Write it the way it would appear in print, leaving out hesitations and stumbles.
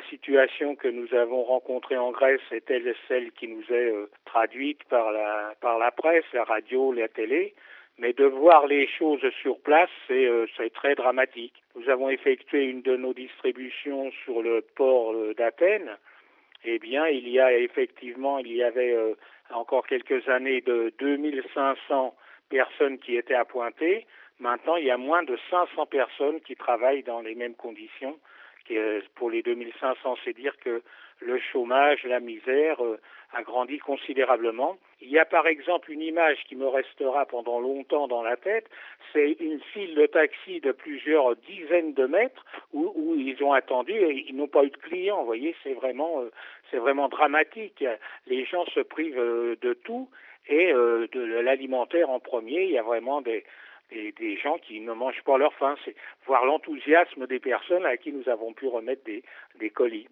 la situation que nous avons rencontrée en Grèce est celle qui nous est traduite par la presse, la radio, la télé. Mais de voir les choses sur place, c'est très dramatique. Nous avons effectué une de nos distributions sur le port d'Athènes. Eh bien, il y avait encore quelques années de 2500 personnes qui étaient appointées. Maintenant, il y a moins de 500 personnes qui travaillent dans les mêmes conditions. Pour les 2500, c'est dire que le chômage, la misère a grandi considérablement. Il y a par exemple une image qui me restera pendant longtemps dans la tête, c'est une file de taxi de plusieurs dizaines de mètres où ils ont attendu et ils n'ont pas eu de clients. Vous voyez, c'est vraiment dramatique. Les gens se privent de tout et de l'alimentaire en premier. Il y a vraiment des gens qui ne mangent pas leur faim. C'est voir l'enthousiasme des personnes à qui nous avons pu remettre des colis.